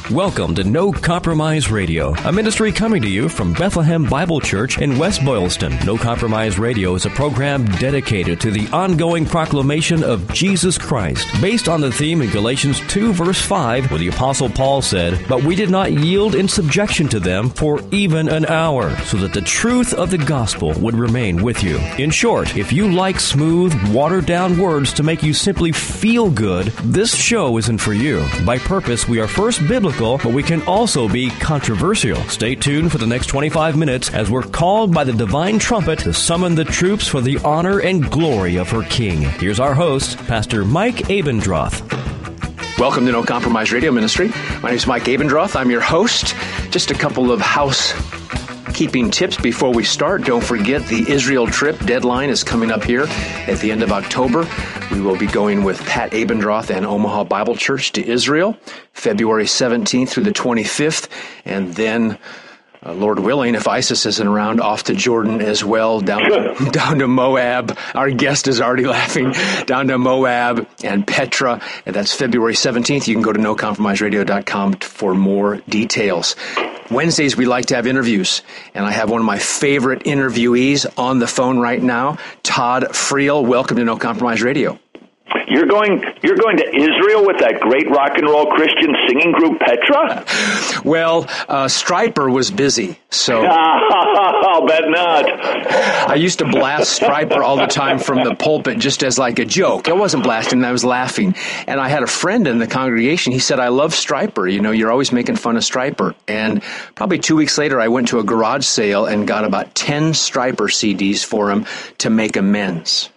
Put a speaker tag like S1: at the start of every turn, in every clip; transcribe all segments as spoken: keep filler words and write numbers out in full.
S1: Welcome to No Compromise Radio, a ministry coming to you from Bethlehem Bible Church in West Boylston. No Compromise Radio is a program dedicated to the ongoing proclamation of Jesus Christ, based on the theme in Galatians two, verse five, where the Apostle Paul said, "But we did not yield in subjection to them for even an hour, so that the truth of the gospel would remain with you." In short, if you like smooth, watered-down words to make you simply feel good, this show isn't for you. By purpose, we are first biblical, but we can also be controversial. Stay tuned for the next twenty-five minutes as we're called by the divine trumpet to summon the troops for the honor and glory of her King. Here's our host, Pastor Mike Abendroth.
S2: Welcome to No Compromise Radio Ministry. My name is Mike Abendroth. I'm your host. Just a couple of housekeeping tips before we start. Don't forget the Israel trip deadline is coming up here at the end of October. We will be going with Pat Abendroth and Omaha Bible Church to Israel, February seventeenth through the twenty-fifth, and then, uh, Lord willing, if ISIS isn't around, off to Jordan as well, down to, down to Moab. Our guest is already laughing. Down to Moab and Petra, and that's February seventeenth. You can go to no compromise radio dot com for more details. Wednesdays, we like to have interviews, and I have one of my favorite interviewees on the phone right now, Todd Friel. Welcome to No Compromise Radio.
S3: You're going you're going to Israel with that great rock and roll Christian singing group, Petra?
S2: Well, uh, Stryper was busy, so...
S3: I'll bet not.
S2: I used to blast Stryper all the time from the pulpit just as like a joke. I wasn't blasting, I was laughing. And I had a friend in the congregation, he said, "I love Stryper. You know, you're always making fun of Stryper." And probably two weeks later, I went to a garage sale and got about ten Stryper C Ds for him to make amends.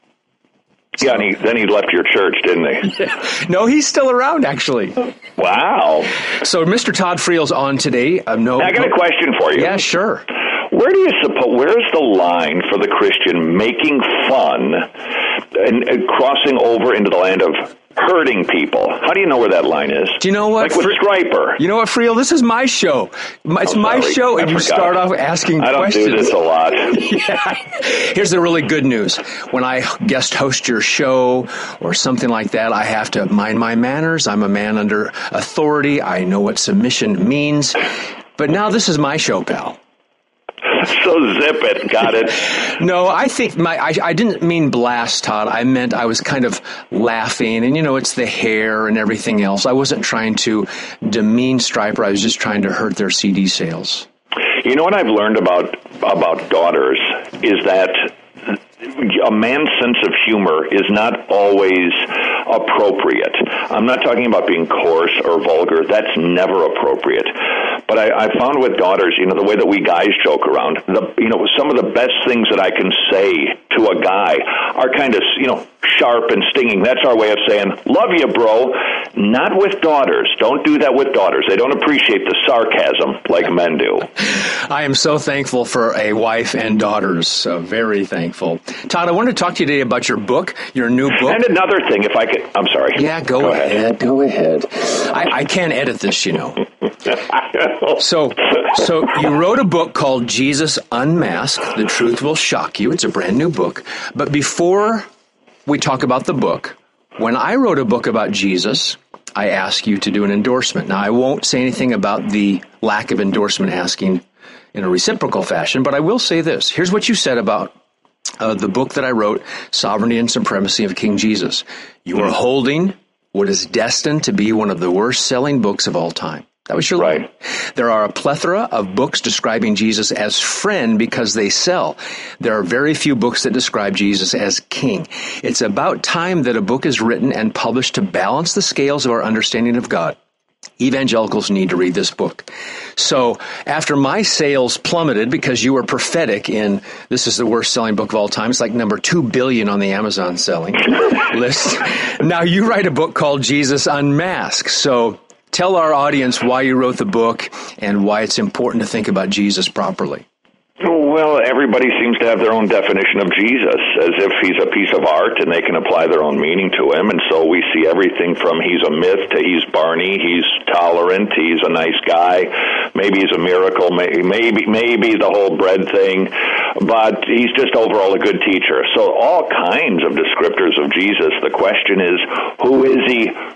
S3: Yeah, and he, then he left your church, didn't he?
S2: Yeah. No, he's still around, actually.
S3: Wow.
S2: So Mister Todd Friel's on today. Uh, no,
S3: I got a question for you.
S2: Yeah, sure.
S3: Where do you suppose, where's the line for the Christian making fun and, and crossing over into the land of hurting people? How do you know where that line is?
S2: Do you know what?
S3: Like with Stryper.
S2: You know what, Friel? This is my show. It's
S3: I'm
S2: my
S3: sorry.
S2: show, and
S3: I
S2: you
S3: forgot.
S2: start off asking
S3: I don't
S2: questions.
S3: do this a lot.
S2: Yeah. Here's the really good news. When I guest host your show or something like that, I have to mind my manners. I'm a man under authority. I know what submission means. But now this is my show, pal.
S3: So zip it. Got it.
S2: No, I think my I, I didn't mean blast, Todd. I meant I was kind of laughing, and you know, it's the hair and everything else. I wasn't trying to demean Stryper. I was just trying to hurt their C D sales.
S3: You know what I've learned about about daughters is that a man's sense of humor is not always appropriate. I'm not talking about being coarse or vulgar. That's never appropriate. But I, I found with daughters, you know, the way that we guys joke around, the, you know, some of the best things that I can say to a guy are kind of, you know, sharp and stinging. That's our way of saying, "Love you, bro." Not with daughters. Don't do that with daughters. They don't appreciate the sarcasm like men do.
S2: I am so thankful for a wife and daughters. So very thankful. Todd, I wanted to talk to you today about your book, your new book.
S3: And another thing, if I could, I'm sorry.
S2: Yeah, go, go ahead. ahead. Go ahead. I, I can't edit this, you know. So, so you wrote a book called Jesus Unmasked. The Truth Will Shock You. It's a brand new book. But before we talk about the book, when I wrote a book about Jesus, I asked you to do an endorsement. Now, I won't say anything about the lack of endorsement asking in a reciprocal fashion, but I will say this. Here's what you said about uh, the book that I wrote, Sovereignty and Supremacy of King Jesus. You are holding what is destined to be one of the worst-selling books of all time. That was your line.
S3: Right.
S2: There are a plethora of books describing Jesus as friend because they sell. There are very few books that describe Jesus as king. It's about time that a book is written and published to balance the scales of our understanding of God. Evangelicals need to read this book. So after my sales plummeted because you were prophetic in this is the worst selling book of all time, it's like number two billion on the Amazon selling list. Now you write a book called Jesus Unmasked. So tell our audience why you wrote the book and why it's important to think about Jesus properly.
S3: Well, everybody seems to have their own definition of Jesus, as if he's a piece of art and they can apply their own meaning to him. And so we see everything from he's a myth to he's Barney, he's tolerant, he's a nice guy, maybe he's a miracle, maybe maybe the whole bread thing, but he's just overall a good teacher. So all kinds of descriptors of Jesus. The question is, who is he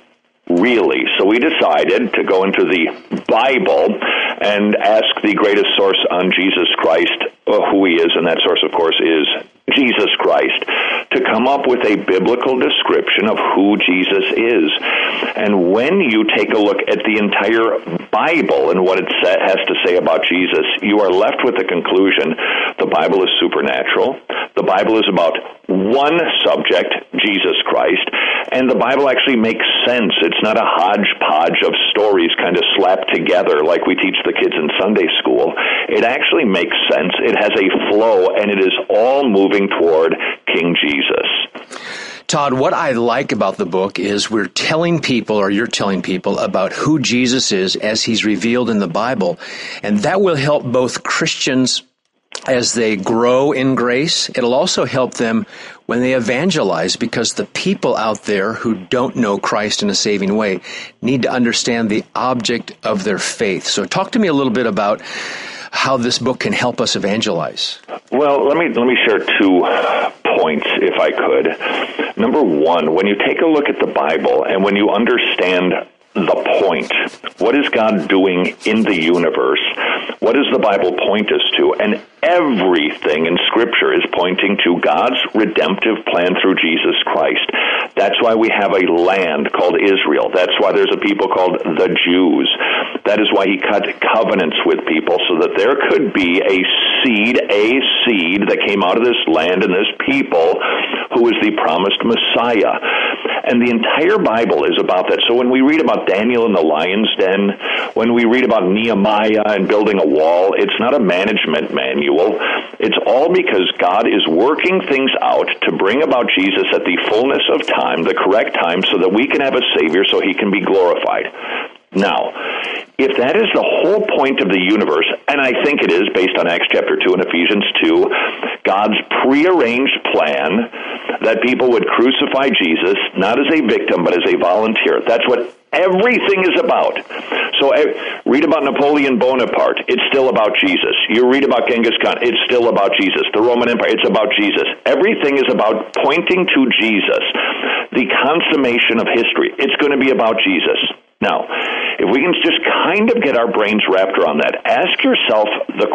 S3: really. So we decided to go into the Bible and ask the greatest source on Jesus Christ, uh, who he is, and that source, of course, is Jesus Christ, to come up with a biblical description of who Jesus is. And when you take a look at the entire Bible and what it has to say about Jesus, you are left with the conclusion the Bible is supernatural. The Bible is about one subject, Jesus Christ, and the Bible actually makes sense. It's not a hodgepodge of stories kind of slapped together like we teach the kids in Sunday school. It actually makes sense. It has a flow, and it is all moving toward King Jesus.
S2: Todd, what I like about the book is we're telling people, or you're telling people, about who Jesus is as he's revealed in the Bible, and that will help both Christians as they grow in grace. It'll also help them when they evangelize, because the people out there who don't know Christ in a saving way need to understand the object of their faith. So talk to me a little bit about how this book can help us evangelize.
S3: Well, let me let me share two points, if I could. Number one, when you take a look at the Bible and when you understand the point, what is God doing in the universe? What does the Bible point us to? And everything in Scripture is pointing to God's redemptive plan through Jesus Christ. That's why we have a land called Israel. That's why there's a people called the Jews. That is why he cut covenants with people so that there could be a seed, a seed that came out of this land and this people who is the promised Messiah. And the entire Bible is about that. So when we read about Daniel in the lion's den, when we read about Nehemiah and building a wall, it's not a management manual. It's all because God is working things out to bring about Jesus at the fullness of time, the correct time, so that we can have a Savior so he can be glorified. Now, if that is the whole point of the universe, and I think it is based on Acts chapter two and Ephesians two, God's prearranged plan that people would crucify Jesus, not as a victim, but as a volunteer. That's what everything is about. So read about Napoleon Bonaparte, it's still about Jesus. You read about Genghis Khan, it's still about Jesus. The Roman Empire, it's about Jesus. Everything is about pointing to Jesus. The consummation of history, it's going to be about Jesus. Now, if we can just kind of get our brains wrapped around that, ask yourself the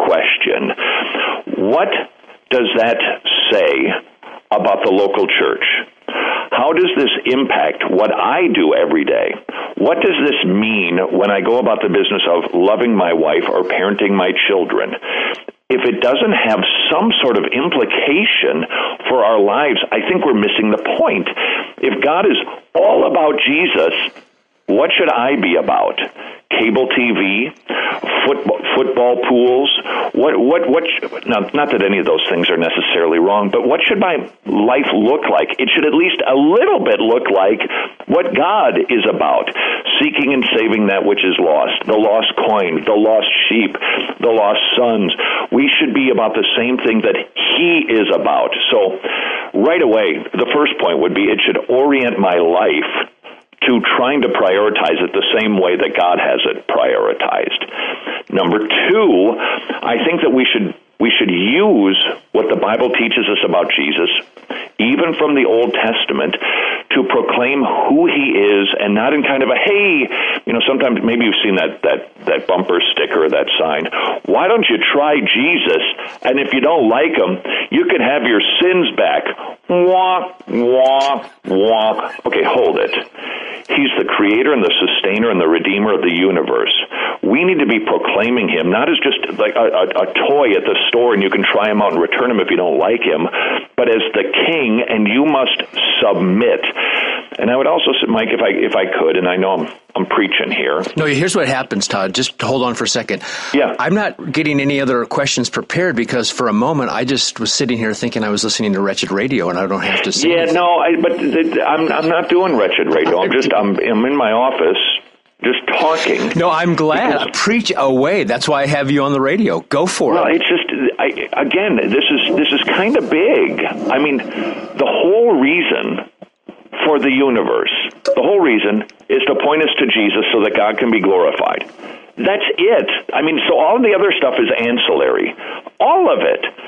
S3: question, what does that say about the local church? How does this impact what I do every day? What does this mean when I go about the business of loving my wife or parenting my children? If it doesn't have some sort of implication for our lives, I think we're missing the point. If God is all about Jesus, what should I be about? Cable T V, football, football pools. What? What? What? Now, not that any of those things are necessarily wrong, but what should my life look like? It should at least a little bit look like what God is about: seeking and saving that which is lost, the lost coin, the lost sheep, the lost sons. We should be about the same thing that He is about. So, right away, the first point would be it should orient my life to trying to prioritize it the same way that God has it prioritized. Number two, I think that we should we should use what the Bible teaches us about Jesus, even from the Old Testament, to proclaim who he is, and not in kind of a, hey, you know, sometimes maybe you've seen that that that bumper sticker or that sign, why don't you try Jesus, and if you don't like him, you can have your sins back. Wah, wah, wah. Okay, hold it. He's the creator and the sustainer and the redeemer of the universe. We need to be proclaiming him, not as just like a, a, a toy at the store and you can try him out and return him if you don't like him, but as the king, and you must submit. And I would also say, Mike, if I if I could, and I know I'm I'm preaching here.
S2: No, here's what happens, Todd. Just hold on for a second.
S3: Yeah.
S2: I'm not getting any other questions prepared because for a moment I just was sitting here thinking I was listening to Wretched Radio and I don't have to say
S3: Yeah,
S2: anything.
S3: no, I, but I'm I'm not doing Wretched Radio. I'm just I'm I'm in my office just talking.
S2: No, I'm glad. Because, Preach away. That's why I have you on the radio. Go for
S3: well,
S2: it.
S3: Well, it's just I, again, this is this is kind of big. I mean, the whole reason for the universe, the whole reason is to point us to Jesus so that God can be glorified. That's it. I mean, so all the other stuff is ancillary. All of it.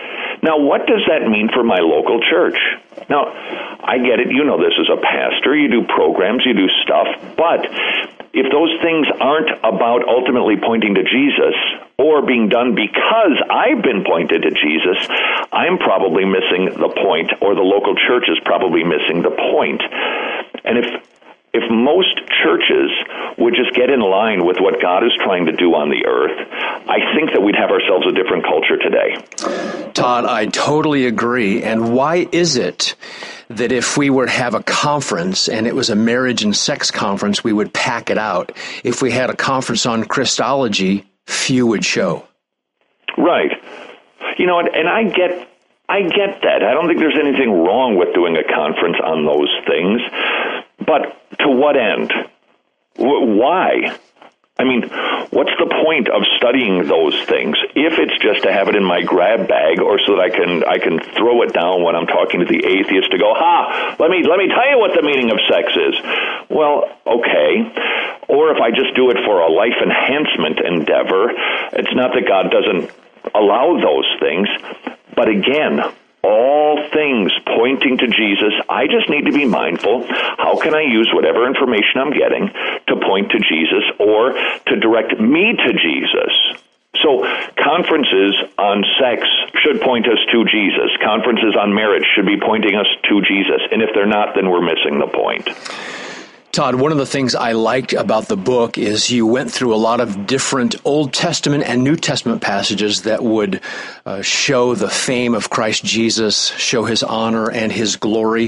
S3: Now, what does that mean for my local church? Now, I get it. You know this as a pastor. You do programs, you do stuff. But if those things aren't about ultimately pointing to Jesus or being done because I've been pointed to Jesus, I'm probably missing the point, or the local church is probably missing the point. And if If most churches would just get in line with what God is trying to do on the earth, I think that we'd have ourselves a different culture today.
S2: Todd, I totally agree. And why is it that if we were to have a conference and it was a marriage and sex conference, we would pack it out? If we had a conference on Christology, few would show.
S3: Right. You know, and, and I get I get that. I don't think there's anything wrong with doing a conference on those things. But to what end? W- why? I mean, what's the point of studying those things if it's just to have it in my grab bag, or so that I can I can throw it down when I'm talking to the atheist to go, ha, let me let me tell you what the meaning of sex is. Well, okay. Or if I just do it for a life enhancement endeavor, it's not that God doesn't allow those things, but again, all things pointing to Jesus, I just need to be mindful. How can I use whatever information I'm getting to point to Jesus or to direct me to Jesus? So conferences on sex should point us to Jesus. Conferences on marriage should be pointing us to Jesus. And if they're not, then we're missing the point.
S2: Todd, one of the things I liked about the book is you went through a lot of different Old Testament and New Testament passages that would uh, show the fame of Christ Jesus, show his honor and his glory.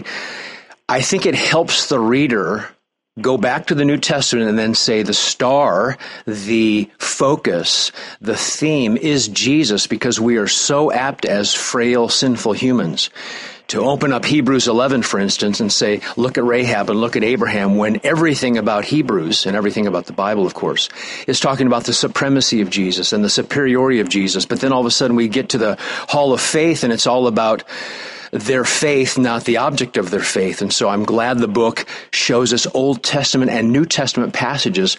S2: I think it helps the reader go back to the New Testament and then say the star, the focus, the theme is Jesus, because we are so apt as frail, sinful humans to open up Hebrews eleven, for instance, and say, look at Rahab and look at Abraham, when everything about Hebrews, and everything about the Bible, of course, is talking about the supremacy of Jesus and the superiority of Jesus. But then all of a sudden we get to the Hall of Faith, and it's all about their faith, not the object of their faith. And so I'm glad the book shows us Old Testament and New Testament passages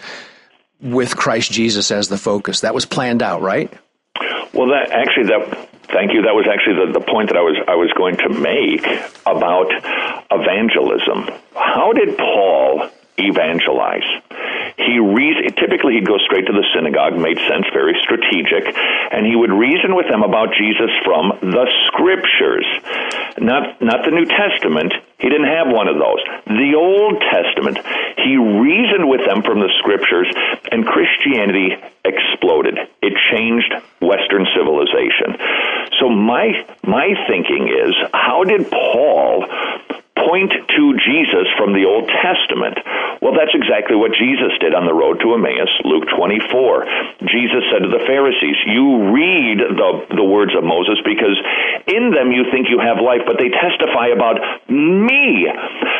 S2: with Christ Jesus as the focus. That was planned out, right?
S3: Well, that actually, that thank you. That was actually the, the point that I was I was going to make about evangelism. How did Paul evangelize? He re- typically he'd go straight to the synagogue, made sense, very strategic, and he would reason with them about Jesus from the Scriptures, not not the New Testament. He didn't have one of those. The Old Testament, he reasoned with them from the Scriptures, and Christianity exploded. It changed Western civilization. So my my thinking is, how did Paul point to Jesus from the Old Testament? Well, that's exactly what Jesus did on the road to Emmaus, Luke twenty-four. Jesus said to the Pharisees, you read the, the words of Moses because in them you think you have life, but they testify about me.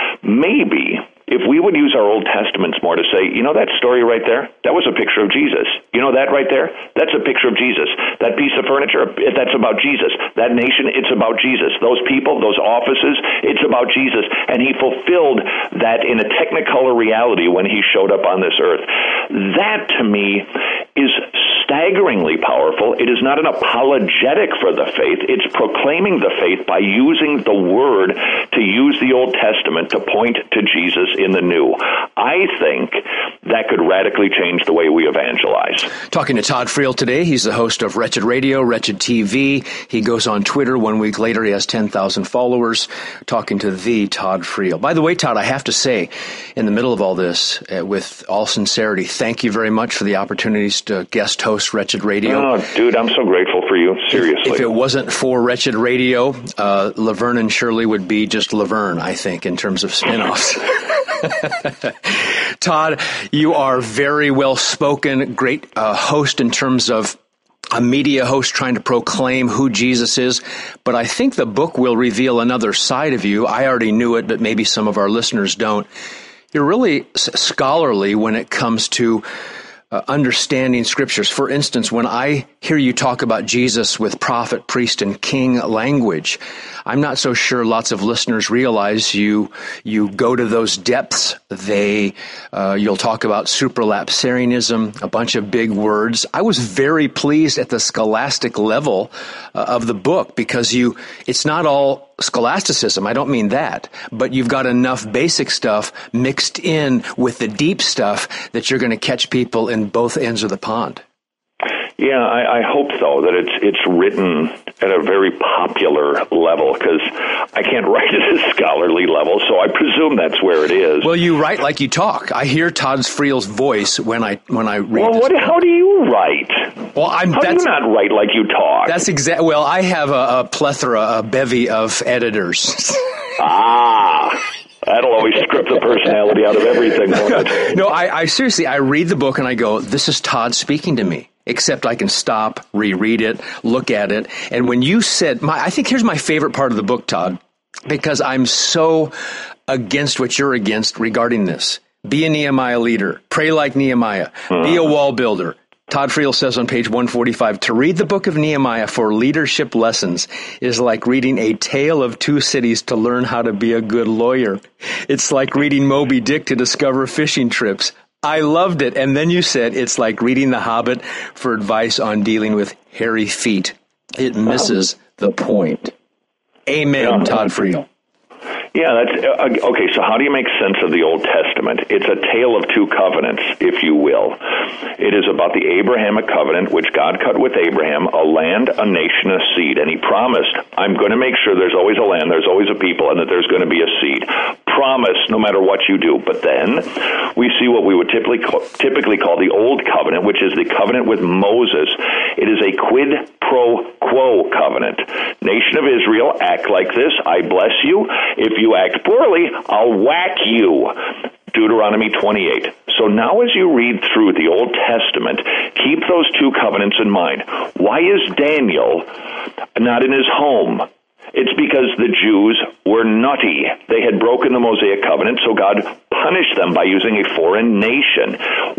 S3: Maybe if we would use our Old Testaments more to say, you know that story right there? That was a picture of Jesus. You know that right there? That's a picture of Jesus. That piece of furniture, that's about Jesus. That nation, it's about Jesus. Those people, those offices, it's about Jesus. And he fulfilled that in a technicolor reality when he showed up on this earth. That, to me, is staggeringly powerful. It is not an apologetic for the faith. It's proclaiming the faith by using the Word to use the Old Testament to point to Jesus in the New. I think that could radically change the way we evangelize.
S2: Talking to Todd Friel today. He's the host of Wretched Radio, Wretched T V. He goes on Twitter. One week later, he has ten thousand followers. Talking to the Todd Friel. By the way, Todd, I have to say, in the middle of all this, uh, with all sincerity, thank you very much for the opportunities to guest host Wretched Radio.
S3: Oh, dude, I'm so grateful for you. Seriously.
S2: If, if it wasn't for Wretched Radio, uh, Laverne and Shirley would be just Laverne, I think, in terms of spinoffs. Todd, you are very well spoken, great uh, host in terms of a media host trying to proclaim who Jesus is. But I think the book will reveal another side of you. I already knew it, but maybe some of our listeners don't. You're really scholarly when it comes to uh, understanding scriptures. For instance, when I hear you talk about Jesus with prophet, priest, and king language, I'm not so sure lots of listeners realize you you go to those depths. They uh, you'll talk about supralapsarianism, a bunch of big words. I was very pleased at the scholastic level uh, of the book, because you it's not all scholasticism. I don't mean that, but you've got enough basic stuff mixed in with the deep stuff that you're going to catch people in both ends of the pond.
S3: Yeah, I, I hope so, that it's it's written at a very popular level, because I can't write at a scholarly level, so I presume that's where it is.
S2: Well, you write like you talk. I hear Todd Friel's voice when I when I read.
S3: Well,
S2: this
S3: what, how do you write?
S2: Well, I'm.
S3: How do you not write like you talk?
S2: That's exact. Well, I have a, a plethora, a bevy of editors.
S3: Ah. That'll always script the personality out of everything, won't it?
S2: No, I, I seriously, I read the book and I go, this is Todd speaking to me. Except I can stop, reread it, look at it. And when you said, my, I think here's my favorite part of the book, Todd, because I'm so against what you're against regarding this. Be a Nehemiah leader. Pray like Nehemiah. Hmm. Be a wall builder. Todd Friel says on page one forty-five, to read the book of Nehemiah for leadership lessons is like reading A Tale of Two Cities to learn how to be a good lawyer. It's like reading Moby Dick to discover fishing trips. I loved it. And then you said it's like reading The Hobbit for advice on dealing with hairy feet. It misses the point. Amen, yeah. Todd Friel.
S3: Yeah, that's uh, okay. So how do you make sense of the Old Testament? It's a tale of two covenants, if you will. It is about the Abrahamic covenant, which God cut with Abraham, a land, a nation, a seed. And he promised, I'm going to make sure there's always a land, there's always a people, and that there's going to be a seed. Promise, no matter what you do. But then we see what we would typically call, typically call the Old Covenant, which is the covenant with Moses. It is a quid pro quo covenant. Nation of Israel, act like this, I bless you. If you act poorly, I'll whack you. Deuteronomy twenty-eight. So now as you read through the Old Testament, keep those two covenants in mind. Why is Daniel not in his home? It's because the Jews were nutty. They had broken the Mosaic covenant, so God punished them by using a foreign nation.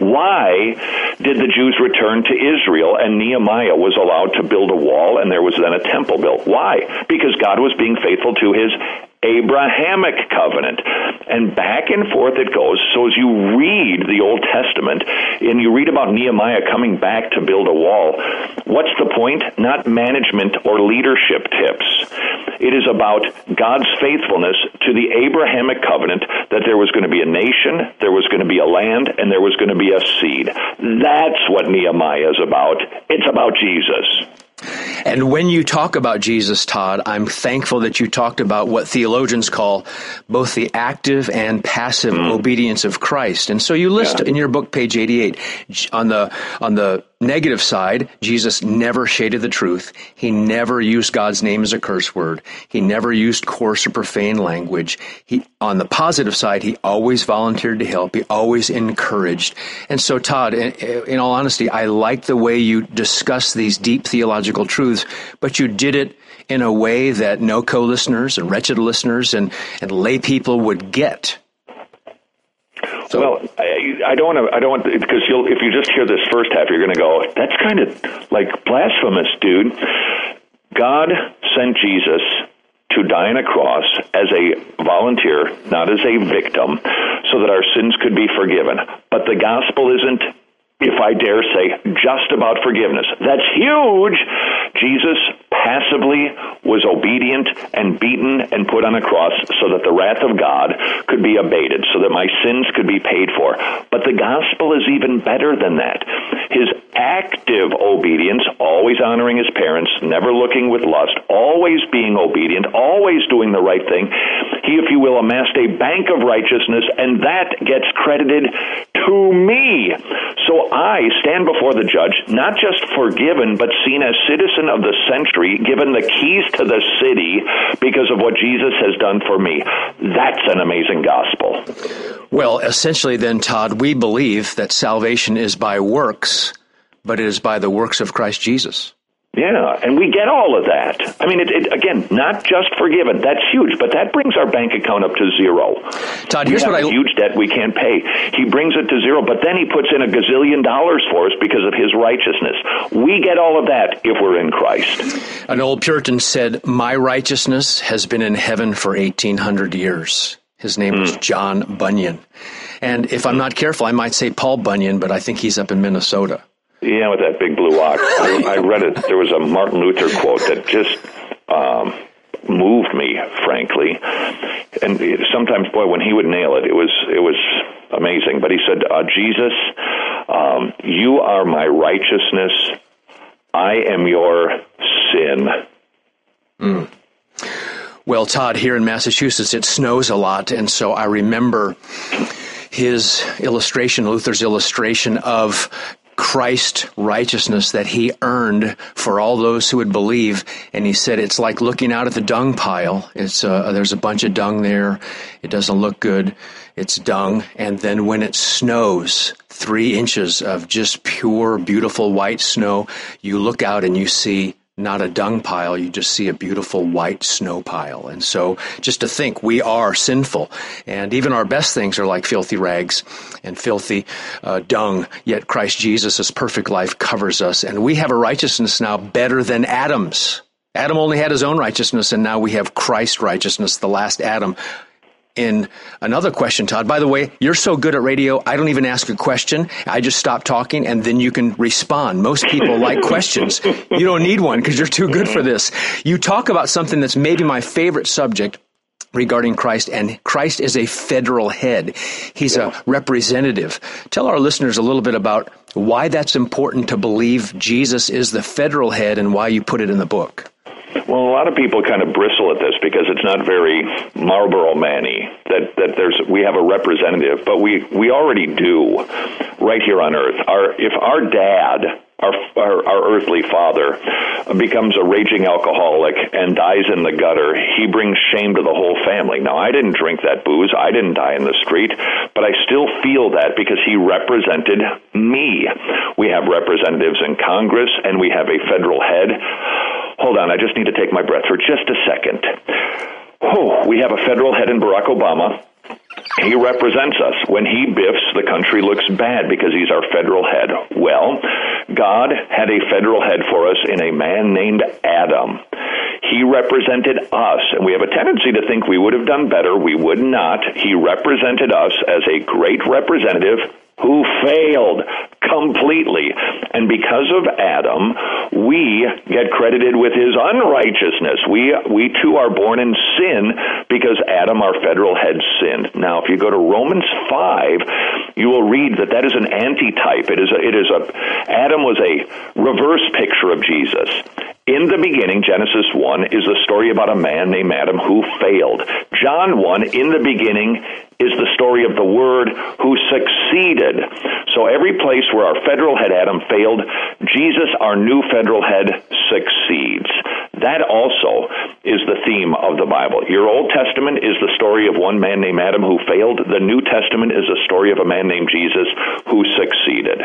S3: Why did the Jews return to Israel and Nehemiah was allowed to build a wall and there was then a temple built? Why? Because God was being faithful to his Abrahamic covenant. And back and forth it goes. So as you read the Old Testament and you read about Nehemiah coming back to build a wall, what's the point? Not management or leadership tips. It is about God's faithfulness to the Abrahamic covenant, that there was going to be a nation, there was going to be a land, and there was going to be a seed. That's what Nehemiah is about. It's about Jesus.
S2: And when you talk about Jesus, Todd, I'm thankful that you talked about what theologians call both the active and passive mm. obedience of Christ. And so you list yeah. in your book, page eighty-eight, on the on the negative side, Jesus never shaded the truth. He never used God's name as a curse word. He never used coarse or profane language. He, on the positive side, he always volunteered to help. He always encouraged. And so, Todd, in, in all honesty, I like the way you discuss these deep theological truths, but you did it in a way that no co-listeners and wretched listeners and, and lay people would get.
S3: So, well, I, I don't want to. I don't want because you'll. If you just hear this first half, you're going to go, "That's kind of like blasphemous, dude." God sent Jesus to die on a cross as a volunteer, not as a victim, so that our sins could be forgiven. But the gospel isn't, if I dare say, just about forgiveness. That's huge. Jesus passively was obedient and beaten and put on a cross so that the wrath of God could be abated, so that my sins could be paid for. But the gospel is even better than that. His active obedience, always honoring his parents, never looking with lust, always being obedient, always doing the right thing. He, if you will, amassed a bank of righteousness, and that gets credited to me. So I stand before the judge, not just forgiven, but seen as citizen of the century, given the keys to the city because of what Jesus has done for me. That's an amazing gospel.
S2: Well, essentially then, Todd, we believe that salvation is by works, but it is by the works of Christ Jesus.
S3: Yeah, and we get all of that. I mean, it, it, again, not just forgiven. That's huge, but that brings our bank account up to zero.
S2: Todd,
S3: we
S2: here's
S3: have
S2: what
S3: a
S2: I...
S3: huge debt we can't pay. He brings it to zero, but then he puts in a gazillion dollars for us because of his righteousness. We get all of that if we're in Christ.
S2: An old Puritan said, "My righteousness has been in heaven for eighteen hundred years. His name mm. was John Bunyan. And if I'm not careful, I might say Paul Bunyan, but I think he's up in Minnesota.
S3: Yeah, with that big blue ox. I, I read it. There was a Martin Luther quote that just um, moved me, frankly. And sometimes, boy, when he would nail it, it was it was amazing. But he said, uh, Jesus, um, you are my righteousness. I am your sin.
S2: Mm. Well, Todd, here in Massachusetts, it snows a lot, and so I remember his illustration, Luther's illustration of Christ's righteousness that he earned for all those who would believe. And he said it's like looking out at the dung pile. It's uh, there's a bunch of dung there. It doesn't look good. It's dung. And then when it snows, three inches of just pure, beautiful white snow, you look out and you see not a dung pile, you just see a beautiful white snow pile. And so just to think, we are sinful, and even our best things are like filthy rags and filthy uh, dung, yet Christ Jesus' perfect life covers us, and we have a righteousness now better than Adam's. Adam only had his own righteousness, and now we have Christ's righteousness, the last Adam. In another question, Todd, by the way, you're so good at radio, I don't even ask a question. I just stop talking, and then you can respond. Most people like questions. You don't need one because you're too good for this. You talk about something that's maybe my favorite subject regarding Christ, and Christ is a federal head. He's a representative. Tell our listeners a little bit about why that's important to believe Jesus is the federal head and why you put it in the book.
S3: Well, a lot of people kind of bristle at this because it's not very Marlboro Man-y that, that there's we have a representative, but we, we already do right here on Earth. Our if our dad, our, our our earthly father, becomes a raging alcoholic and dies in the gutter, he brings shame to the whole family. Now, I didn't drink that booze, I didn't die in the street, but I still feel that because he represented me. We have representatives in Congress, and we have a federal head. Hold on, I just need to take my breath for just a second. Oh, we have a federal head in Barack Obama. He represents us. When he biffs, the country looks bad because he's our federal head. Well, God had a federal head for us in a man named Adam. He represented us, and we have a tendency to think we would have done better. We would not. He represented us as a great representative who failed completely. And because of Adam, we get credited with his unrighteousness. We we too are born in sin because Adam, our federal head, sinned. Now, if you go to Romans five, you will read that that is an antitype. It is a, it is a Adam was a reverse picture of Jesus. In the beginning, Genesis one, is a story about a man named Adam who failed. John one, in the beginning, is the story of the Word who succeeded. So every place where our federal head Adam failed, Jesus, our new federal head, succeeds. That also is the theme of the Bible. Your Old Testament is the story of one man named Adam who failed. The New Testament is a story of a man named Jesus who succeeded.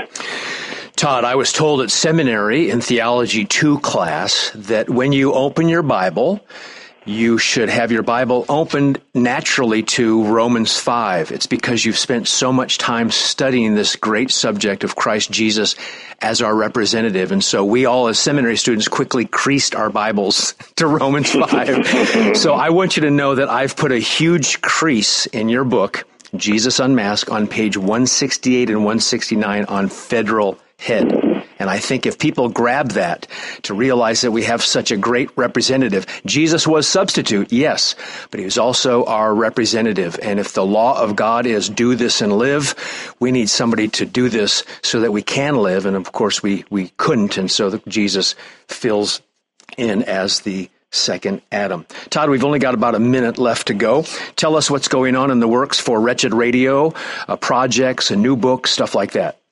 S2: Todd, I was told at seminary in Theology two class that when you open your Bible, you should have your Bible opened naturally to Romans five. It's because you've spent so much time studying this great subject of Christ Jesus as our representative. And so we all, as seminary students, quickly creased our Bibles to Romans five. So I want you to know that I've put a huge crease in your book, Jesus Unmasked, on page one sixty-eight and one sixty-nine on federal head. And I think if people grab that to realize that we have such a great representative, Jesus was substitute, yes, but he was also our representative. And if the law of God is do this and live, we need somebody to do this so that we can live. And of course, we, we couldn't. And so Jesus fills in as the second Adam. Todd, we've only got about a minute left to go. Tell us what's going on in the works for Wretched Radio, uh, projects, a new book, stuff like that.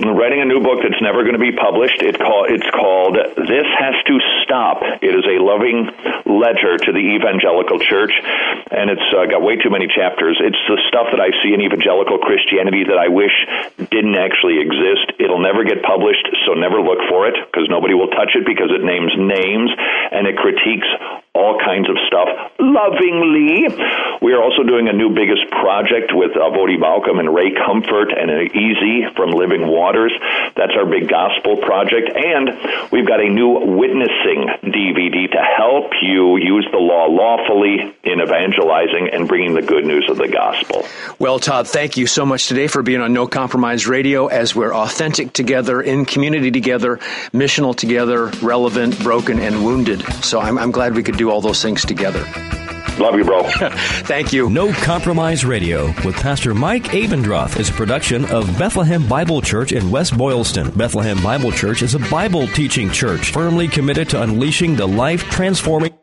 S3: I'm writing a new book that's never going to be published. It call, it's called This Has to Stop. It is a loving letter to the evangelical church, and it's uh, got way too many chapters. It's the stuff that I see in evangelical Christianity that I wish didn't actually exist. It'll never get published, so never look for it, because nobody will touch it, because it names names, and it critiques all kinds of stuff lovingly. We are also doing a new biggest project with uh, Voddie Baucham and Ray Comfort and uh, Easy from Living Waters. That's our big gospel project. And we've got a new witnessing D V D to help you use the law lawfully in evangelizing and bringing the good news of the gospel.
S2: Well, Todd, thank you so much today for being on No Compromise Radio, as we're authentic together, in community together, missional together, relevant, broken, and wounded. So I'm, I'm glad we could do all those things together.
S3: Love you, bro.
S2: Thank you.
S1: No Compromise Radio with Pastor Mike Abendroth is a production of Bethlehem Bible Church in West Boylston. Bethlehem Bible Church is a Bible teaching church firmly committed to unleashing the life-transforming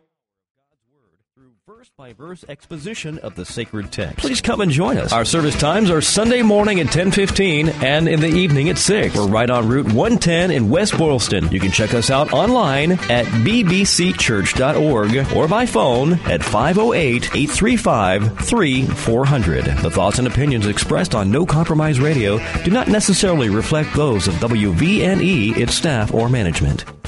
S1: by verse exposition of the sacred text. Please come and join us. Our service times are Sunday morning at ten fifteen and in the evening at six. We're right on Route one ten in West Boylston. You can check us out online at b b c church dot org or by phone at five oh eight, eight three five, three four hundred. The thoughts and opinions expressed on No Compromise Radio do not necessarily reflect those of W V N E, its staff, or management.